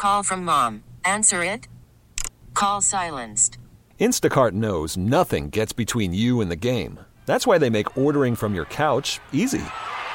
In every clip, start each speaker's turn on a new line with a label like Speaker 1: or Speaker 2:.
Speaker 1: Call from mom. Answer it. Call silenced.
Speaker 2: Instacart knows nothing gets between you and the game. That's why they make ordering from your couch easy.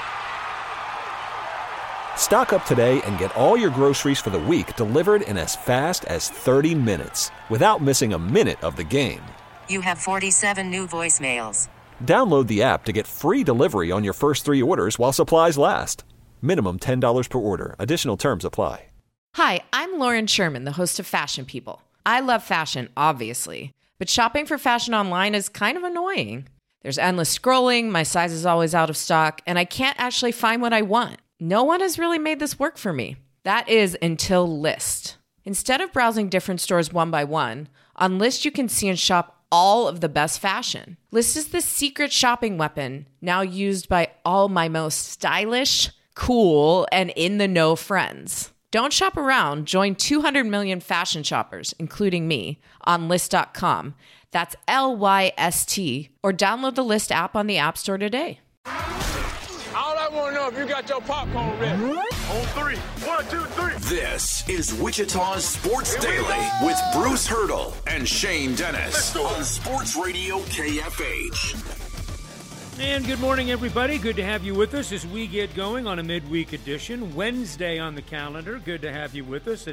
Speaker 2: Stock up today and get all your groceries for the week delivered in as fast as 30 minutes without missing a minute of the game.
Speaker 1: You have 47 new voicemails.
Speaker 2: Download the app to get free delivery on your first 3 orders while supplies last. Minimum $10 per order. Additional terms apply.
Speaker 3: Hi, I'm Lauren Sherman, the host of Fashion People. I love fashion, obviously, but shopping for fashion online is kind of annoying. There's endless scrolling, my size is always out of stock, and I can't actually find what I want. No one has really made this work for me. That is until Lyst. Instead of browsing different stores one by one, on Lyst you can see and shop all of the best fashion. Lyst is the secret shopping weapon now used by all my most stylish, cool, and in-the-know friends. Don't shop around. Join 200 million fashion shoppers, including me, on Lyst.com. That's Lyst, or download the Lyst app on the App Store today.
Speaker 4: All I want to know if you got your popcorn ready. On 3. 1, 2, 3.
Speaker 5: This is Wichita's Sports Daily with Bruce Hurdle and Shane Dennis on Sports Radio KFH.
Speaker 6: And good morning, everybody. Good to have you with us as we get going on a midweek edition. Wednesday on the calendar. Good to have you with us at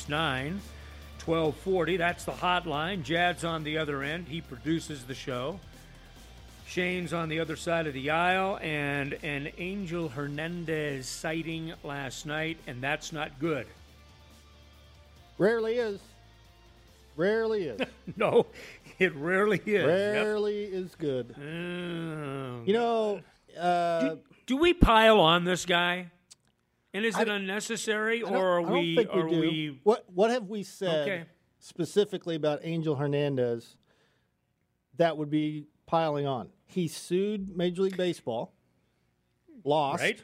Speaker 6: 869-1240. That's the hotline. Jad's on the other end. He produces the show. Shane's on the other side of the aisle. And an Angel Hernandez sighting last night, and that's not good.
Speaker 7: Rarely is. Rarely is.
Speaker 6: No, it rarely is.
Speaker 7: Rarely is good. You know,
Speaker 6: do we pile on this guy? And is it unnecessary, or are we?
Speaker 7: I don't think we do. What have we said specifically about Angel Hernandez that would be piling on? He sued Major League Baseball, lost,
Speaker 6: right?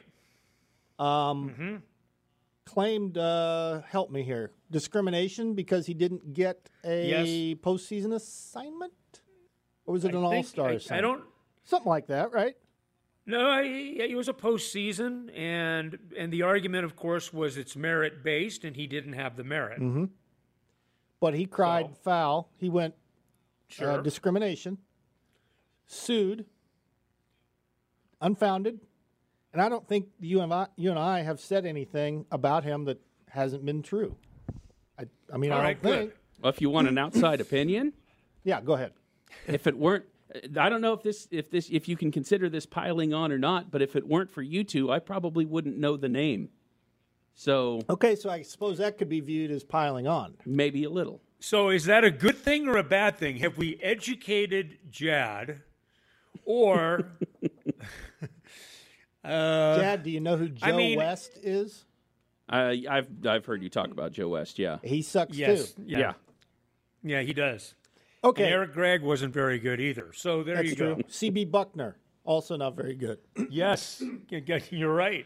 Speaker 7: Claimed, help me here, discrimination because he didn't get a postseason assignment? Or was it an all-star assignment?
Speaker 6: I don't...
Speaker 7: Something like that, right?
Speaker 6: No, he was a postseason, and the argument, of course, was it's merit-based, and he didn't have the merit.
Speaker 7: Mm-hmm. But he cried foul. He went discrimination, sued, unfounded. And I don't think you and I have said anything about him that hasn't been true. I don't think.
Speaker 8: Well, if you want an outside opinion,
Speaker 7: yeah, go ahead.
Speaker 8: If it weren't, I don't know if you can consider this piling on or not. But if it weren't for you two, I probably wouldn't know the name. So
Speaker 7: okay, so I suppose that could be viewed as piling on.
Speaker 8: Maybe a little.
Speaker 6: So is that a good thing or a bad thing? Have we educated Jad, or?
Speaker 7: Jad, do you know who Joe West is?
Speaker 8: I've heard you talk about Joe West. Yeah,
Speaker 7: he sucks too.
Speaker 6: Yeah, he does.
Speaker 7: Okay,
Speaker 6: and Eric Gregg wasn't very good either. So there
Speaker 7: That's
Speaker 6: you
Speaker 7: true.
Speaker 6: go.
Speaker 7: C.B. Buckner also not very good.
Speaker 6: Yes, you're right.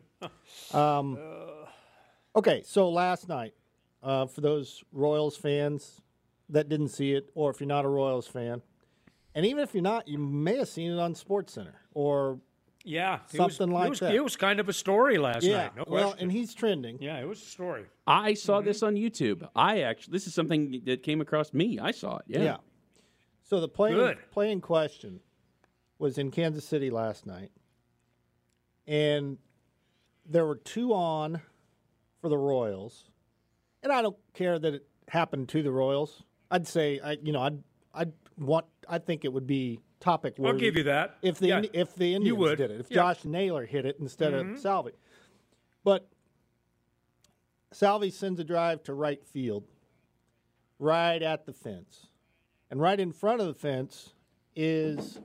Speaker 7: Okay, so last night, for those Royals fans that didn't see it, or if you're not a Royals fan, and even if you're not, you may have seen it on SportsCenter or.
Speaker 6: Yeah,
Speaker 7: something like that.
Speaker 6: It was kind of a story last night. No question.
Speaker 7: Well, and he's trending.
Speaker 6: Yeah, it was a story.
Speaker 8: I saw this on YouTube. This is something that came across me. I saw it. Yeah.
Speaker 7: So the play in question was in Kansas City last night, and there were 2 on for the Royals, and I don't care that it happened to the Royals. I'd say I think it would be topic worthy.
Speaker 6: I'll give you that.
Speaker 7: If the Indians did it, if Josh Naylor hit it instead of Salvi. But Salvi sends a drive to right field, right at the fence. And right in front of the fence is,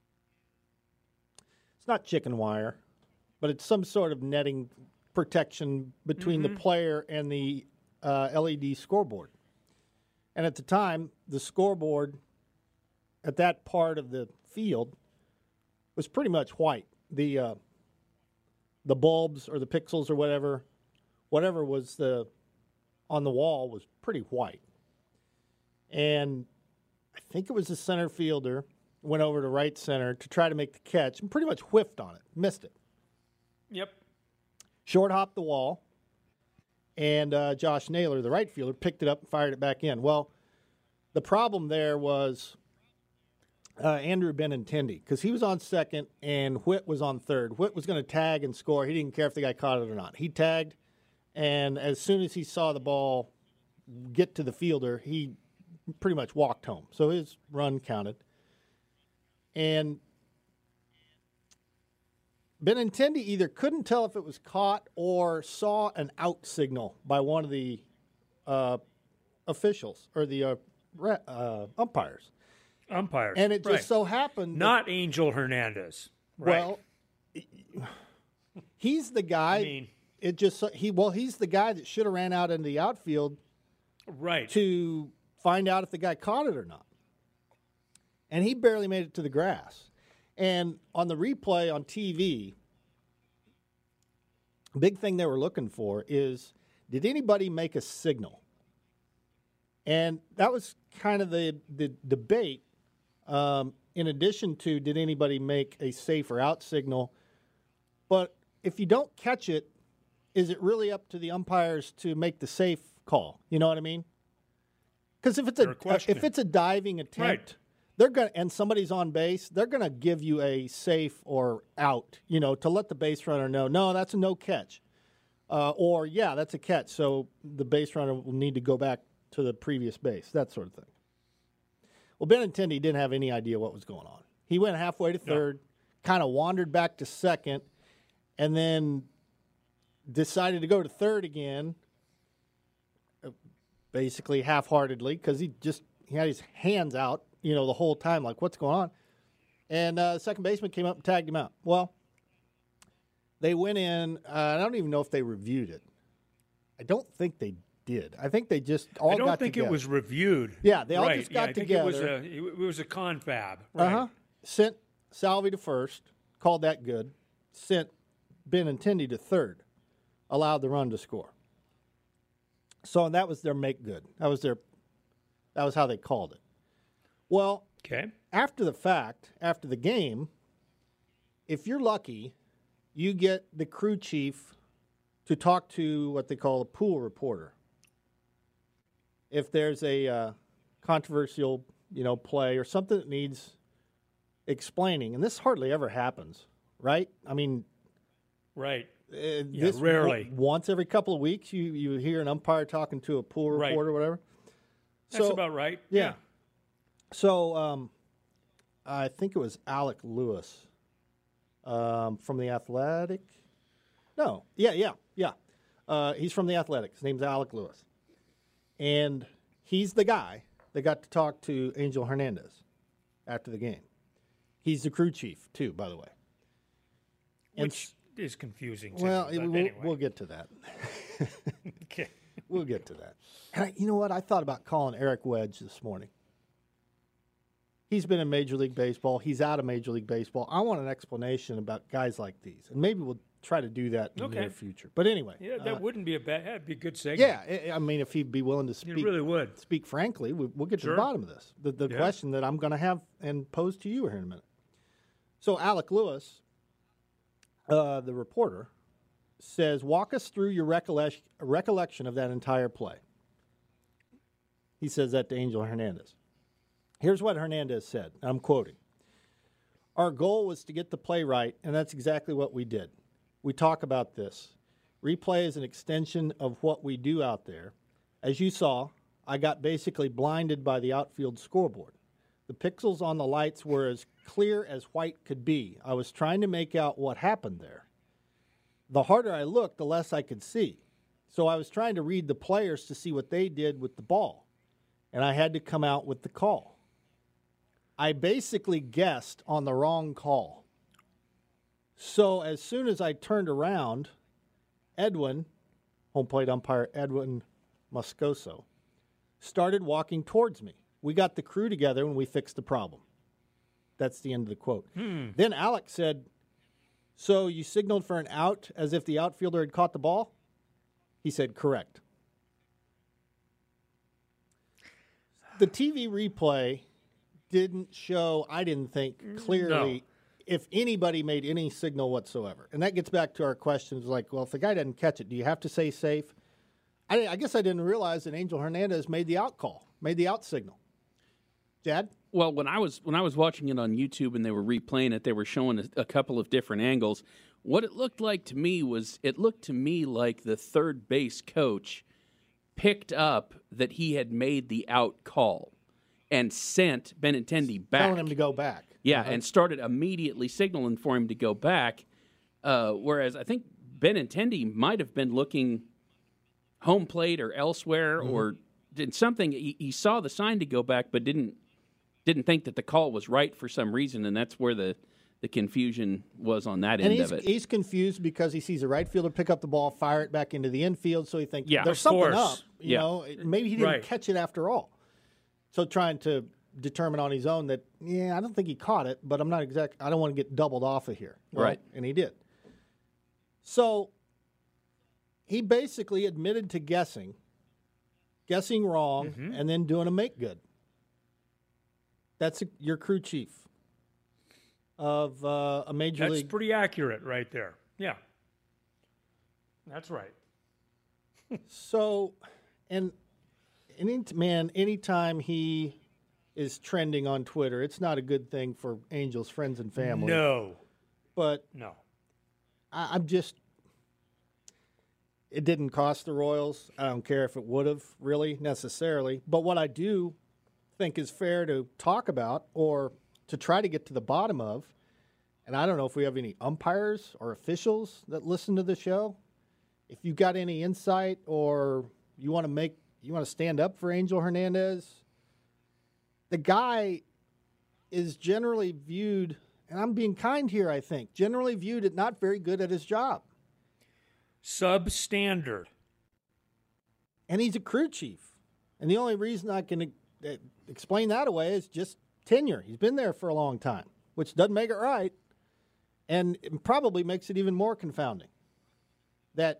Speaker 7: it's not chicken wire, but it's some sort of netting protection between the player and the LED scoreboard. And at the time, the scoreboard at that part of the field was pretty much white. The bulbs or the pixels or whatever was on the wall was pretty white. And I think it was the center fielder went over to right center to try to make the catch and pretty much whiffed on it, missed it.
Speaker 6: Yep.
Speaker 7: Short hopped the wall, and Josh Naylor, the right fielder, picked it up and fired it back in. Well, the problem there was Andrew Benintendi, because he was on second and Whit was on third. Whit was going to tag and score. He didn't care if the guy caught it or not. He tagged, and as soon as he saw the ball get to the fielder, he pretty much walked home. So his run counted. And Benintendi either couldn't tell if it was caught or saw an out signal by one of the officials or the umpires. And it just so happened.
Speaker 6: Not Angel Hernandez. Right.
Speaker 7: Well, he's the guy. He's the guy that should have ran out into the outfield.
Speaker 6: Right.
Speaker 7: To find out if the guy caught it or not. And he barely made it to the grass. And on the replay on TV, big thing they were looking for is, did anybody make a signal? And that was kind of the debate, in addition to, did anybody make a safe or out signal? But if you don't catch it, is it really up to the umpires to make the safe call? You know what I mean? Because if it's a diving attempt,
Speaker 6: right,
Speaker 7: they're going and somebody's on base, they're going to give you a safe or out, to let the base runner know, no, that's a no catch. Or, yeah, that's a catch, so the base runner will need to go back to the previous base, that sort of thing. Well, Benintendi didn't have any idea what was going on. He went halfway to third, kind of wandered back to second, and then decided to go to third again, basically half-heartedly, because he had his hands out, the whole time, like, what's going on? And the second baseman came up and tagged him out. Well, they went in. I don't even know if they reviewed it. I don't think they did. I think they just all got together.
Speaker 6: I don't think it was reviewed.
Speaker 7: Yeah, they all just got together.
Speaker 6: It was a confab. Right.
Speaker 7: Sent Salvi to first, called that good. Sent Benintendi to third, allowed the run to score. So that was their make good. That was how they called it. Well, after the fact, after the game, if you're lucky, you get the crew chief to talk to what they call a pool reporter. If there's a controversial, play or something that needs explaining, and this hardly ever happens, right? I mean,
Speaker 6: right.
Speaker 7: This
Speaker 6: rarely.
Speaker 7: Once every couple of weeks, you hear an umpire talking to a pool reporter or whatever.
Speaker 6: That's about right.
Speaker 7: Yeah. So I think it was Alec Lewis from The Athletic. No. Yeah. He's from The Athletic. His name's Alec Lewis. And he's the guy that got to talk to Angel Hernandez after the game. He's the crew chief, too, by the way.
Speaker 6: Which is confusing to
Speaker 7: well,
Speaker 6: me, anyway.
Speaker 7: We'll get to that.
Speaker 6: Okay.
Speaker 7: We'll get to that. And you know what? I thought about calling Eric Wedge this morning. He's been in Major League Baseball. He's out of Major League Baseball. I want an explanation about guys like these. And maybe we'll try to do that in the near future. But anyway.
Speaker 6: Yeah, that wouldn't be that'd be a good segment.
Speaker 7: Yeah, I mean, if he'd be willing to speak.
Speaker 6: He really would.
Speaker 7: Speak frankly, we'll get to the bottom of this. The question that I'm going to have and pose to you here in a minute. So Alec Lewis, the reporter, says, walk us through your recollection of that entire play. He says that to Angel Hernandez. Here's what Hernandez said. I'm quoting. Our goal was to get the play right, and that's exactly what we did. We talk about this. Replay is an extension of what we do out there. As you saw, I got basically blinded by the outfield scoreboard. The pixels on the lights were as clear as white could be. I was trying to make out what happened there. The harder I looked, the less I could see. So I was trying to read the players to see what they did with the ball, and I had to come out with the call. I basically guessed on the wrong call. So as soon as I turned around, Edwin, home plate umpire Edwin Moscoso, started walking towards me. We got the crew together and we fixed the problem. That's the end of the quote. Then Alex said, so you signaled for an out as if the outfielder had caught the ball? He said, correct. The TV replay didn't show, I didn't think, clearly if anybody made any signal whatsoever. And that gets back to our questions like, well, if the guy doesn't catch it, do you have to say safe? I guess I didn't realize that Angel Hernandez made the out call, made the out signal. Jad?
Speaker 8: Well, when I was watching it on YouTube and they were replaying it, they were showing a couple of different angles. What it looked like to me was like the third base coach picked up that he had made the out call and sent Benintendi back.
Speaker 7: Telling him to go back.
Speaker 8: Yeah, and started immediately signaling for him to go back. Whereas I think Benintendi might have been looking home plate or elsewhere or did something. He saw the sign to go back but didn't think that the call was right for some reason, and that's where the confusion was on that end of it.
Speaker 7: He's confused because he sees a right fielder pick up the ball, fire it back into the infield, so he thinks there's
Speaker 6: of
Speaker 7: something
Speaker 6: course.
Speaker 7: up. You know, maybe he didn't catch it after all. So trying to determine on his own that, I don't think he caught it, but I don't want to get doubled off of here. Well,
Speaker 8: right.
Speaker 7: And he did. So he basically admitted to guessing wrong, and then doing a make good. That's your crew chief of a major league.
Speaker 6: That's pretty accurate right there. Yeah. That's right.
Speaker 7: So, and anytime he is trending on Twitter, it's not a good thing for Angels friends and family.
Speaker 6: No.
Speaker 7: But
Speaker 6: no.
Speaker 7: I'm just, it didn't cost the Royals. I don't care if it would have really necessarily. But what I do think is fair to talk about or to try to get to the bottom of, and I don't know if we have any umpires or officials that listen to the show. If you got any insight or you want to stand up for Angel Hernandez, the guy is generally viewed, and I'm being kind here, I think, generally viewed as not very good at his job.
Speaker 6: Substandard.
Speaker 7: And he's a crew chief. And the only reason I can explain that away is just tenure. He's been there for a long time, which doesn't make it right. And it probably makes it even more confounding that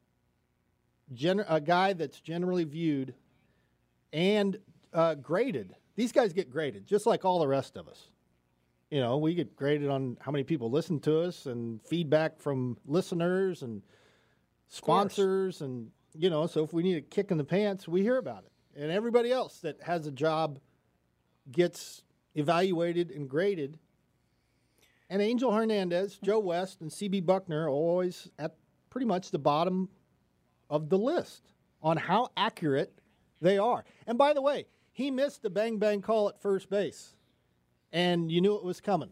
Speaker 7: a guy that's generally viewed and graded. These guys get graded just like all the rest of us. You know, we get graded on how many people listen to us and feedback from listeners and sponsors. And, you know, so if we need a kick in the pants, we hear about it. And everybody else that has a job gets evaluated and graded. And Angel Hernandez, Joe West, and C.B. Buckner are always at pretty much the bottom of the list on how accurate they are. And by the way, he missed the bang-bang call at first base, and you knew it was coming.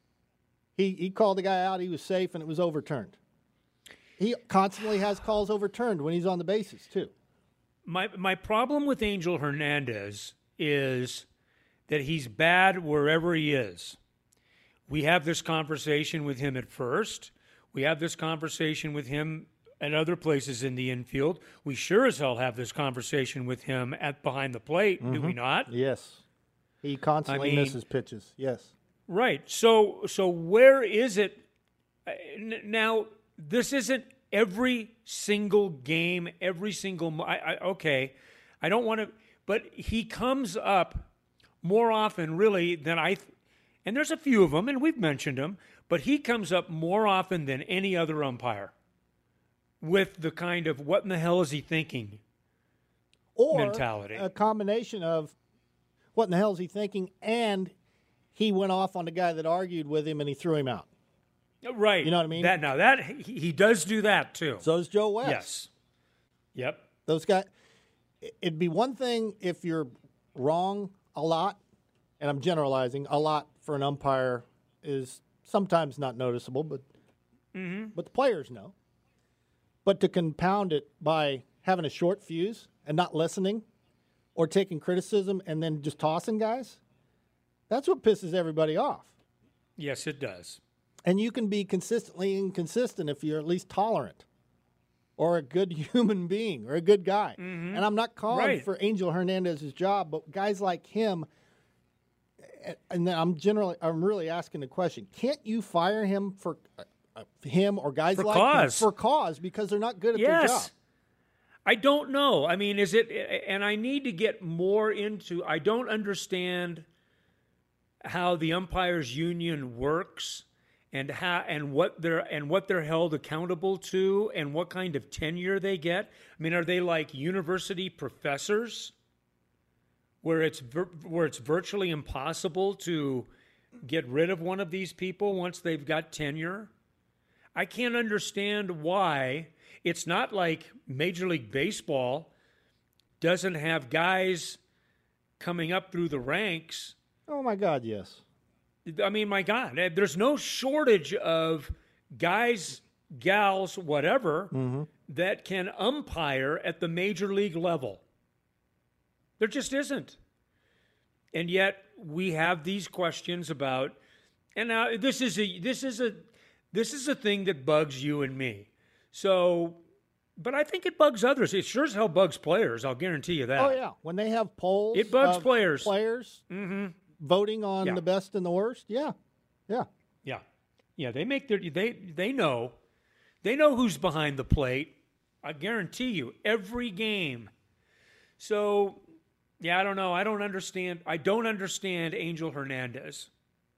Speaker 7: He called the guy out, he was safe, and it was overturned. He constantly has calls overturned when he's on the bases, too.
Speaker 6: My problem with Angel Hernandez is that he's bad wherever he is. We have this conversation with him at first. We have this conversation with him at other places in the infield. We sure as hell have this conversation with him at behind the plate, do we not?
Speaker 7: Yes. He constantly misses pitches, yes.
Speaker 6: Right. So where is it? Now, this isn't every single game, every single okay, I don't want to, but he comes up more often really than and there's a few of them, and we've mentioned them, but he comes up more often than any other umpire with the kind of what in the hell is he thinking mentality.
Speaker 7: A combination of what in the hell is he thinking, and he went off on the guy that argued with him and he threw him out.
Speaker 6: Right.
Speaker 7: You know what I mean?
Speaker 6: That he does do that too.
Speaker 7: So does Joe West.
Speaker 6: Yes. Yep.
Speaker 7: Those guys, it'd be one thing if you're wrong a lot, and I'm generalizing, a lot for an umpire is sometimes not noticeable, but the players know. But to compound it by having a short fuse and not listening or taking criticism and then just tossing guys, that's what pisses everybody off.
Speaker 6: Yes, it does.
Speaker 7: And you can be consistently inconsistent if you're at least tolerant or a good human being or a good guy. And I'm not calling for Angel Hernandez's job, but guys like him, and then I'm really asking the question, can't you fire him for him or guys like him for cause because they're not good at their job?
Speaker 6: I don't know. I mean, is it, and I need to get more into, I don't understand how the umpires union works and what they're held accountable to and what kind of tenure they get. I mean, are they like university professors where it's virtually impossible to get rid of one of these people once they've got tenure? I can't understand why. It's not like Major League Baseball doesn't have guys coming up through the ranks.
Speaker 7: Oh, my God, yes.
Speaker 6: I mean, my God, there's no shortage of guys, gals, whatever, that can umpire at the major league level. There just isn't. And yet we have these questions about, and now this is a thing that bugs you and me. So, but I think it bugs others. It sure as hell bugs players. I'll guarantee you that.
Speaker 7: Oh yeah, when they have polls,
Speaker 6: it bugs players.
Speaker 7: Voting on the best and the worst. Yeah.
Speaker 6: They make they know who's behind the plate. I guarantee you, every game. So, yeah, I don't know. I don't understand Angel Hernandez.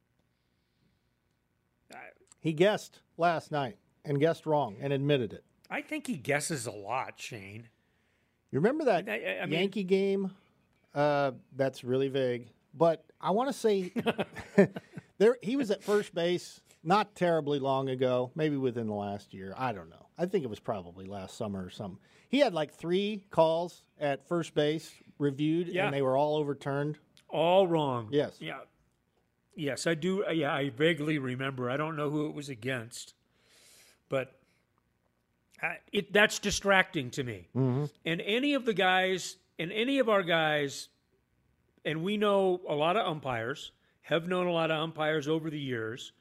Speaker 7: He guessed last night and guessed wrong and admitted it.
Speaker 6: I think he guesses a lot, Shane.
Speaker 7: You remember that Yankee game? That's really vague. But I want to say he was at first base not terribly long ago, maybe within the last year. I don't know. I think it was probably last summer or something. He had like 3 calls at first base reviewed, and they were all overturned.
Speaker 6: All wrong.
Speaker 7: Yes.
Speaker 6: Yeah. Yes, I do. Yeah, I vaguely remember. I don't know who it was against. But that's distracting to me. Mm-hmm. And any of our guys, and we know a lot of umpires, have known a lot of umpires over the years,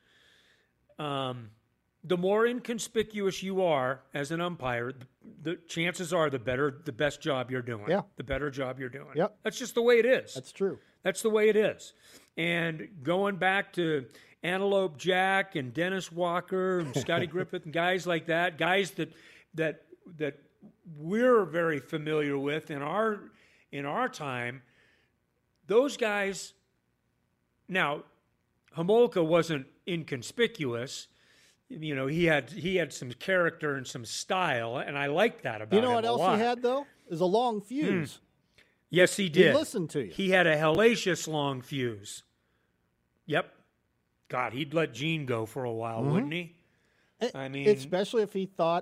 Speaker 6: the more inconspicuous you are as an umpire, the chances are the best job you're doing.
Speaker 7: Yeah.
Speaker 6: The better job you're doing.
Speaker 7: Yep.
Speaker 6: That's just the way it is.
Speaker 7: That's true.
Speaker 6: That's the way it is. And going back to Antelope Jack and Dennis Walker and Scotty Griffith and guys like that, guys that we're very familiar with in our time, those guys. Now, Homolka wasn't inconspicuous. You know, he had some character and some style, and I liked that about him.
Speaker 7: You know what else he had though? Is a long fuse.
Speaker 6: Yes, he did.
Speaker 7: He listened to you.
Speaker 6: He had a hellacious long fuse. Yep. God, he'd let Gene go for a while, wouldn't he? I mean,
Speaker 7: especially if he thought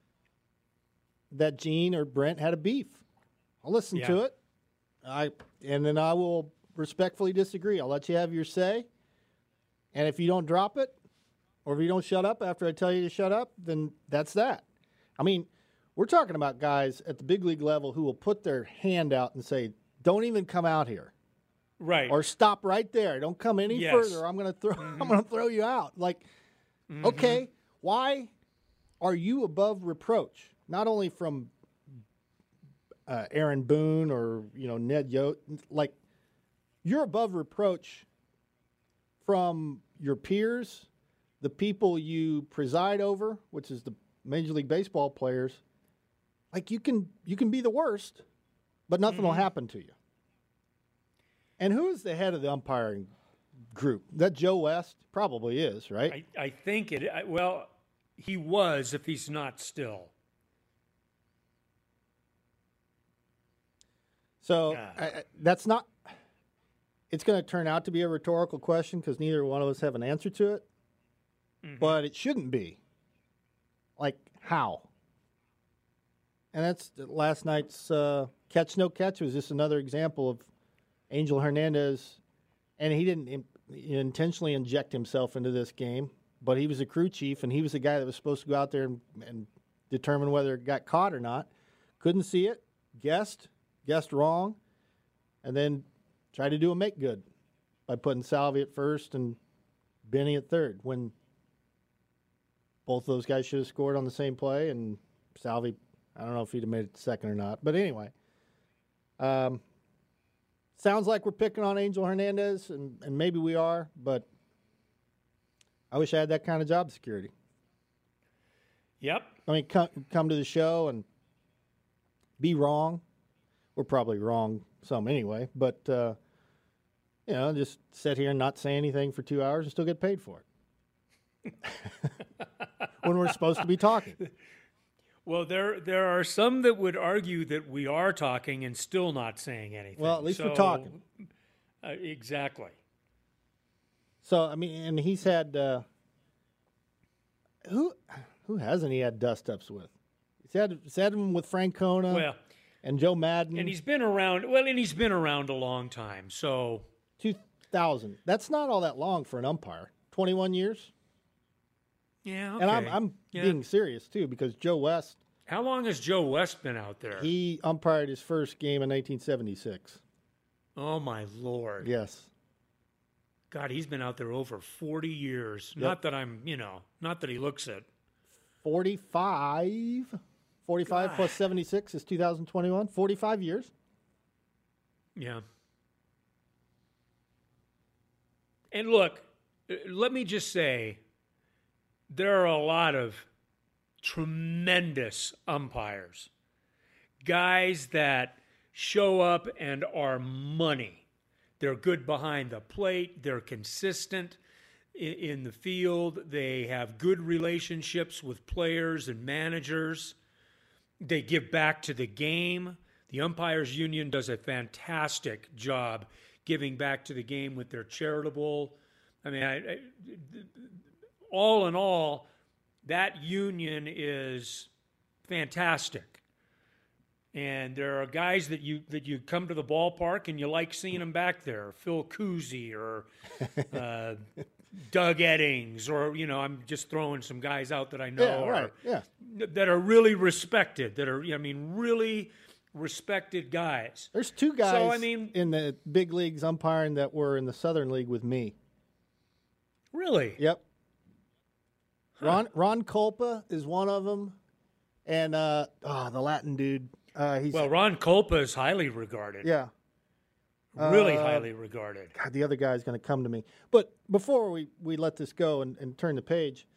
Speaker 7: that Gene or Brent had a beef. I'll listen to it. And then I will respectfully disagree. I'll let you have your say. And if you don't drop it, or if you don't shut up after I tell you to shut up, then that's that. I mean, we're talking about guys at the big league level who will put their hand out and say, don't even come out here.
Speaker 6: Right.
Speaker 7: Or stop right there. Don't come any further. I'm going to throw you out. Like, okay, why are you above reproach? Not only from Aaron Boone or, Ned Yost. Like, you're above reproach from your peers, the people you preside over, which is the Major League Baseball players. Like, you can be the worst, but nothing will happen to you. And who is the head of the umpiring group? That Joe West? Probably is, right?
Speaker 6: I think it. Well, he was, if he's not still.
Speaker 7: So that's not. It's going to turn out to be a rhetorical question because neither one of us have an answer to it. But it shouldn't be. Like, how? And that's last night's catch, no catch was just another example of Angel Hernandez. And he didn't intentionally inject himself into this game, but he was a crew chief, and he was the guy that was supposed to go out there and determine whether it got caught or not. Couldn't see it, guessed wrong, and then tried to do a make good by putting Salvi at first and Benny at third when both of those guys should have scored on the same play, and Salvi, I don't know if he'd have made it to second or not. But anyway, sounds like we're picking on Angel Hernandez, and maybe we are, but I wish I had that kind of job security.
Speaker 6: Yep.
Speaker 7: I mean, come to the show and be wrong. We're probably wrong some anyway, but, just sit here and not say anything for 2 hours and still get paid for it. when we're supposed to be talking.
Speaker 6: Well, there are some that would argue that we are talking and still not saying anything.
Speaker 7: Well, at least we're talking.
Speaker 6: Exactly.
Speaker 7: So, I mean, and he's had who hasn't he had dust-ups with? He's had him with Francona and Joe Madden.
Speaker 6: And he's been around, and he's been around a long time. So
Speaker 7: 2000. That's not all that long for an umpire. 21 years?
Speaker 6: Yeah, okay.
Speaker 7: And I'm being serious, too, because Joe West.
Speaker 6: How long has Joe West been out there?
Speaker 7: He umpired his first game in 1976.
Speaker 6: Oh, my Lord.
Speaker 7: Yes.
Speaker 6: God, he's been out there over 40 years.
Speaker 7: Yep.
Speaker 6: Not that not that he looks it.
Speaker 7: 45 plus 76 is 2021. 45 years.
Speaker 6: Yeah. And look, let me just say, there are a lot of tremendous umpires, guys that show up and are money. They're good behind the plate. They're consistent in the field. They have good relationships with players and managers. They give back to the game. The Umpires Union does a fantastic job giving back to the game with their charitable. I mean, all in all, that union is fantastic. And there are guys that you come to the ballpark and you like seeing them back there. Phil Cousy or Doug Eddings, or I'm just throwing some guys out that I know that are really respected. That are really respected guys.
Speaker 7: There's two guys in the big leagues umpiring that were in the Southern League with me.
Speaker 6: Really?
Speaker 7: Yep. Huh. Ron Culpa is one of them, and the Latin dude.
Speaker 6: Ron Culpa is highly regarded.
Speaker 7: Yeah.
Speaker 6: Really highly regarded.
Speaker 7: God, the other guy's going to come to me. But before we let this go and turn the page,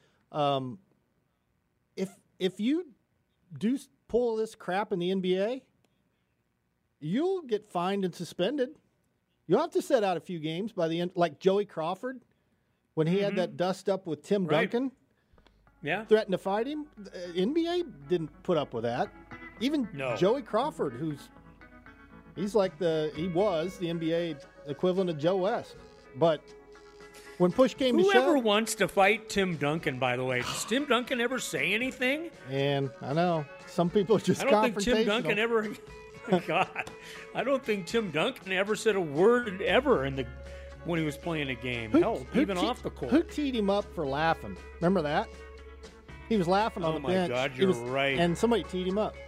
Speaker 7: if you do pull this crap in the NBA, you'll get fined and suspended. You'll have to set out a few games by the end, like Joey Crawford, when he had that dust up with Tim Duncan.
Speaker 6: Yeah.
Speaker 7: Threatened to fight him. The NBA didn't put up with that. Even Joey Crawford, he was the NBA equivalent of Joe West. But when push came to shove,
Speaker 6: whoever wants to fight Tim Duncan, by the way, does Tim Duncan ever say anything?
Speaker 7: And I know some people are just confrontational.
Speaker 6: I don't think Tim Duncan ever. God, I don't think Tim Duncan ever said a word ever when he was playing a game. Even off the court.
Speaker 7: Who teed him up for laughing? Remember that? He was laughing on the bench.
Speaker 6: Oh my God, you're right.
Speaker 7: And somebody teed him up.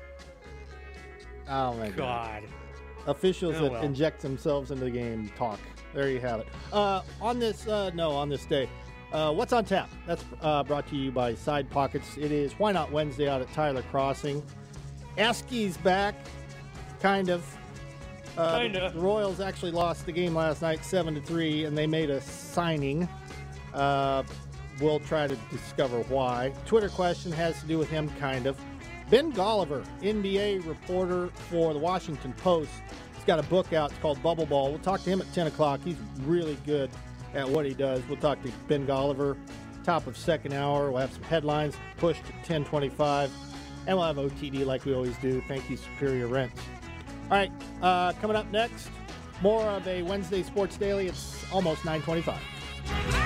Speaker 7: Oh my God. Officials that inject themselves into the game talk. There you have it. On this day, What's on Tap? That's brought to you by Side Pockets. It is Why Not Wednesday out at Tyler Crossing. Askey's back, kind of. The Royals actually lost the game last night 7-3, and they made a signing. We'll try to discover why. Twitter question has to do with him, kind of. Ben Golliver, NBA reporter for the Washington Post. He's got a book out. It's called Bubble Ball. We'll talk to him at 10 o'clock. He's really good at what he does. We'll talk to Ben Golliver, top of second hour. We'll have some headlines pushed at 10:25. And we'll have OTD like we always do. Thank you, Superior Rents. All right, coming up next, more of a Wednesday Sports Daily. It's almost 9:25.